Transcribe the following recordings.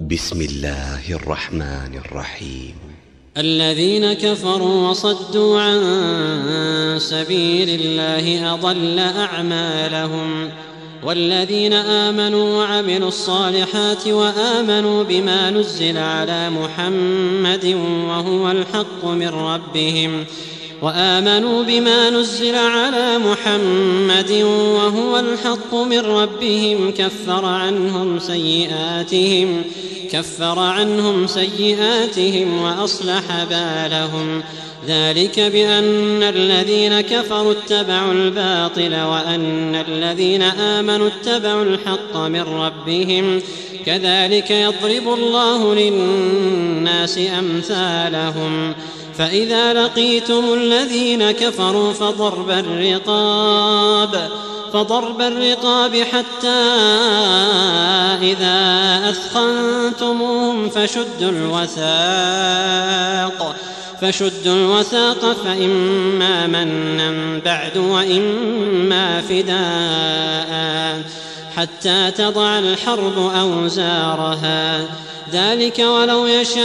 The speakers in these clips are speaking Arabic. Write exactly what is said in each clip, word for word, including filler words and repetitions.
بسم الله الرحمن الرحيم. الذين كفروا وصدوا عن سبيل الله أضل أعمالهم، والذين آمنوا وعملوا الصالحات وآمنوا بما نزل على محمد وهو الحق من ربهم وآمنوا بما نزل على محمد وهو الحق من ربهم كفر عنهم سيئاتهم كفر عنهم سيئاتهم وأصلح بالهم. ذلك بأن الذين كفروا اتبعوا الباطل وأن الذين آمنوا اتبعوا الحق من ربهم، كذلك يضرب الله للناس أمثالهم. فإذا لقيتم الذين كفروا فضرب الرقاب فضرب الرقاب حتى إذا أثخنتموهم فشدوا الوثاق فشدوا الوثاق فإما منا بعد وإما فداء حتى تضع الحرب أوزارها. ذلك ولو يشاء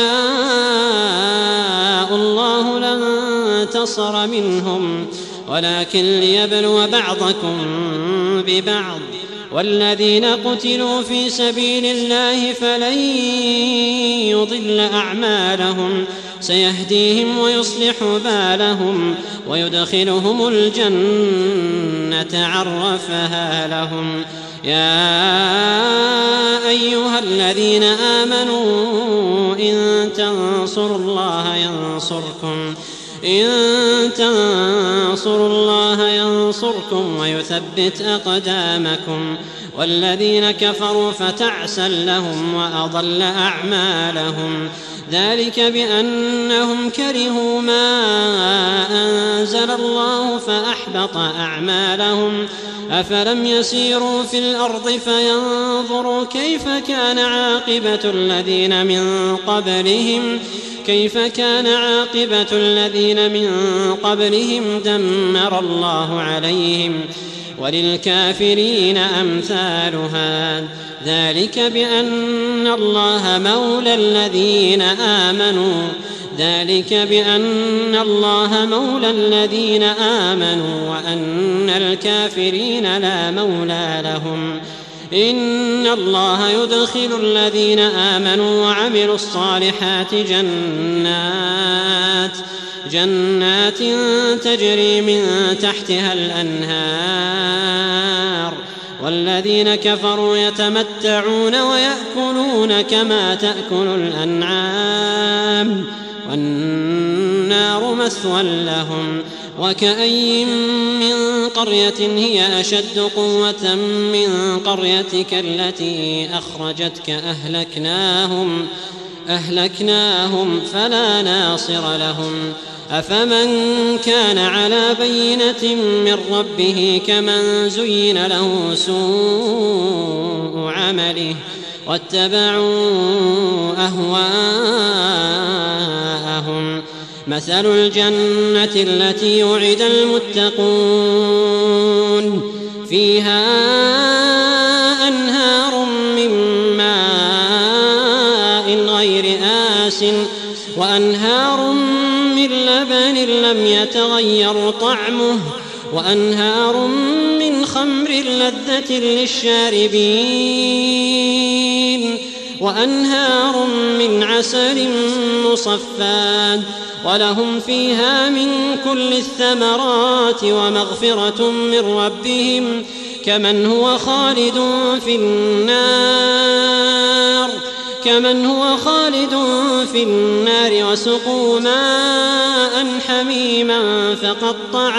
الله لانتصر منهم ولكن ليبلو بعضكم ببعض. والذين قتلوا في سبيل الله فلن يضل أعمالهم، سيهديهم ويصلح بالهم ويدخلهم الجنة عرفها لهم. يا أيها الذين آمنوا إن تنصروا الله ينصركم إن تنصروا الله ينصركم ويثبت أقدامكم. والذين كفروا فتعسا لهم وأضل أعمالهم. ذلك بأنهم كرهوا ما أنزل الله فأحبط أعمالهم. أفلم يسيروا في الأرض فينظروا كيف كان عاقبة الذين من قبلهم كيف كان عاقبة الذين من قبلهم دمر الله عليهم وللكافرين أمثالها. ذلك بأن الله مولى الذين آمنوا ذلك بأن الله مولى الذين آمنوا وأن الكافرين لا مولى لهم. إن الله يدخل الذين آمنوا وعملوا الصالحات جنات جنات تجري من تحتها الأنهار. والذين كفروا يتمتعون ويأكلون كما تأكل الأنعام والنار مثوى لهم. وكأي من قرية هي أشد قوة من قريتك التي أخرجتك أهلكناهم أهلكناهم فلا ناصر لهم. أفمن كان على بينة من ربه كمن زين له سوء عمله واتبعوا أهواءهم. مثل الجنة التي وعد المتقون فيها أنهار من ماء غير آسٍ وأنهار من لبن لم يتغير طعمه وأنهار من خمر لذة للشاربين وأنهار من عسل مصفى ولهم فيها من كل الثمرات ومغفرة من ربهم كمن هو خالد في النار كمن هو خالد في النار وسقوا ماء حميما فقطع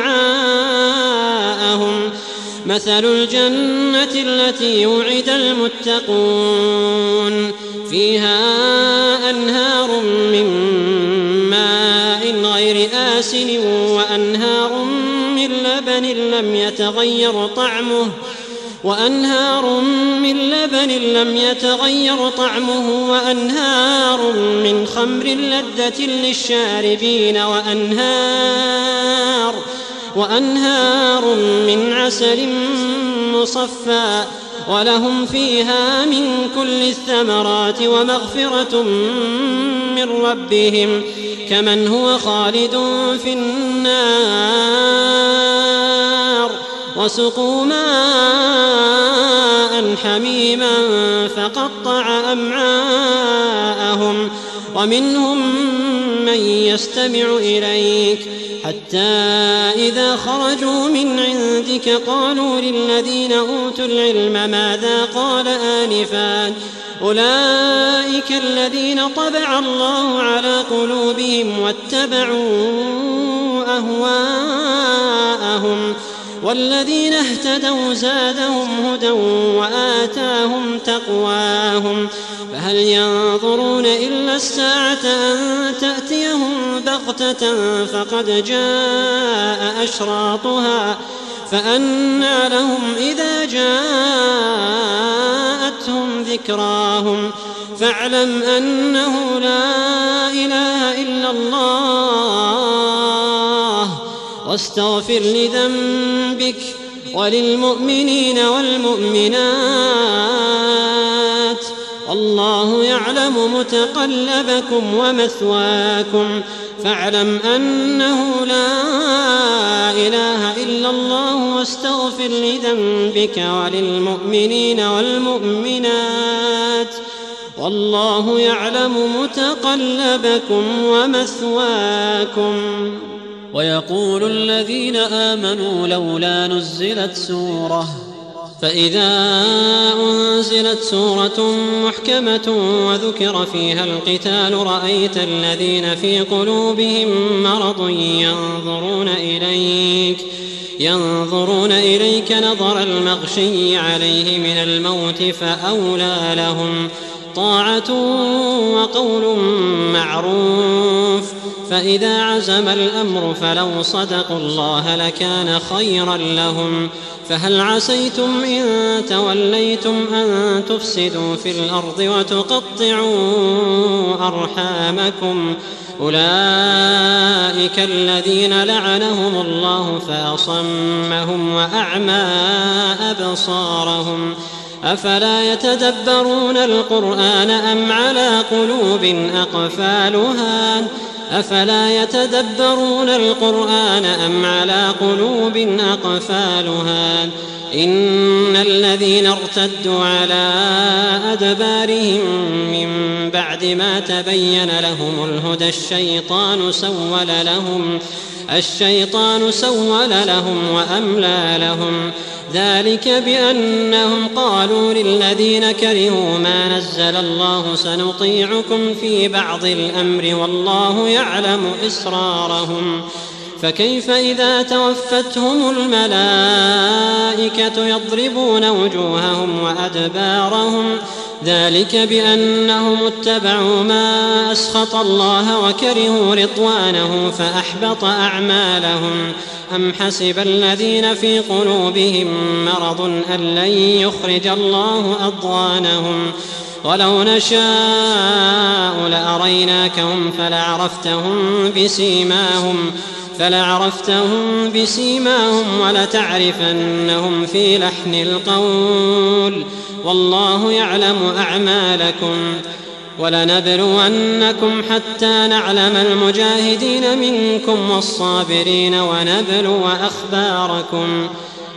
أمعاءهم. مثل الجنة التي وعد المتقون فيها أنهار من ماء غير آسن وأنهار من لبن لم يتغير طعمه وأنهار من لبن لم يتغير طعمه وأنهار من خمر لذة للشاربين وأنهار وأنهار من عسل مصفى ولهم فيها من كل الثمرات ومغفرة من ربهم كمن هو خالد في النار وسقوا ماء حميما فقطع أمعاءهم ومنهم من يستمع إليك حتى إذا خرجوا من عندك قالوا للذين أوتوا العلم ماذا قال آنفا أولئك الذين طبع الله على قلوبهم واتبعوا أهواءهم والذين اهتدوا زادهم هدى وآتاهم تقواهم فهل ينظرون إلا الساعة أن تأتيهم بغتة فقد جاء أشراطها فأنى لهم إذا جاءتهم ذكراهم فاعلم أنه لا إله إلا الله واستغفر لذنبك وللمؤمنين والمؤمنات والله يعلم متقلبكم ومثواكم فاعلم أنه لا إله إلا الله واستغفر لذنبك وللمؤمنين والمؤمنات والله يعلم متقلبكم ومثواكم. ويقول الذين آمنوا لولا نزلت سورة فإذا أنزلت سورة محكمة وذكر فيها القتال رأيت الذين في قلوبهم مرض ينظرون إليك ينظرون إليك نظر المغشي عليه من الموت فأولى لهم طاعة وقول معروف فإذا عزم الأمر فلو صدقوا الله لكان خيرا لهم فهل عسيتم إن توليتم أن تفسدوا في الأرض وتقطعوا أرحامكم أولئك الذين لعنهم الله فأصمهم وأعمى أبصارهم أفلا يتدبرون القرآن أم على قلوب أقفالها أفلا يتدبرون القرآن أم على قلوب أقفالها إن الذين ارتدوا على أدبارهم من بعد ما تبين لهم الهدى الشيطان سول لهم الشيطان سول لهم وأملى لهم ذلك بأنهم قالوا للذين كرهوا ما نزل الله سنطيعكم في بعض الأمر والله يعلم إسرارهم فكيف إذا توفتهم الملائكة يضربون وجوههم وأدبارهم ذلك بأنهم اتبعوا ما أسخط الله وكرهوا رضوانه فأحبط أعمالهم أم حسب الذين في قلوبهم مرض أن لن يخرج الله أضغانهم ولو نشاء لأريناكهم فلعرفتهم بسيماهم فلعرفتهم بسيماهم ولتعرفنهم في لحن القول والله يعلم أعمالكم ولنبلونكم حتى نعلم المجاهدين منكم والصابرين ونبلو أخباركم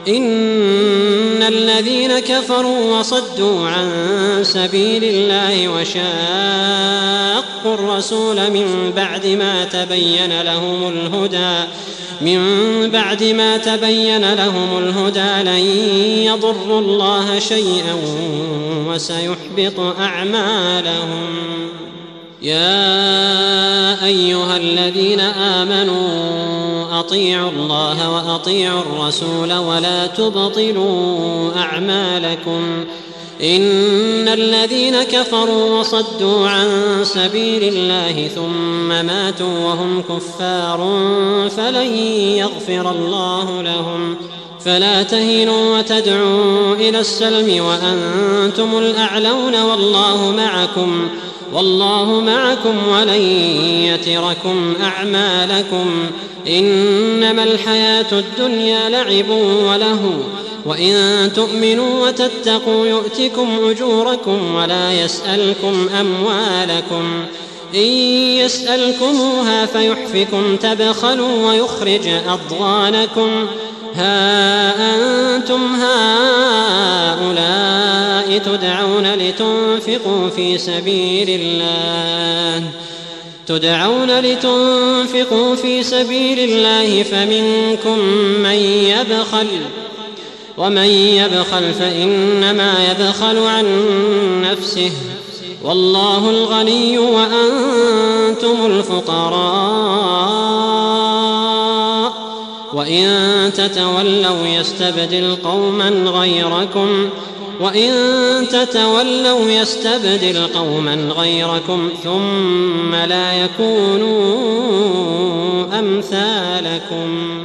إن الذين كفروا وصدوا عن سبيل الله وشاقوا الرسول من بعد ما تبين لهم الهدى من بعد ما تبين لهم الهدى لن يضروا الله شيئا وسيحبط أعمالهم. يا أيها الذين آمنوا أطيعوا الله وأطيعوا الرسول ولا تبطلوا أعمالكم إن الذين كفروا وصدوا عن سبيل الله ثم ماتوا وهم كفار فلن يغفر الله لهم فلا تهنوا وتدعوا إلى السلم وأنتم الأعلون والله معكم والله معكم ولن يتركم أعمالكم إنما الحياة الدنيا لعب وله وإن تؤمنوا وتتقوا يؤتكم أجوركم ولا يسألكم أموالكم إن يسألكموها فيحفكم تبخلوا ويخرج أضغانكم ها أنتم هؤلاء تدعون لتنفقوا في سبيل الله تدعون لتنفقوا في سبيل الله فمنكم من يبخل ومن يبخل فإنما يبخل عن نفسه والله الغني وأنتم الفقراء وإن تتولوا يستبدل قوما غيركم وإن تتولوا يستبدل قوما غيركم ثم لا يكونوا أمثالكم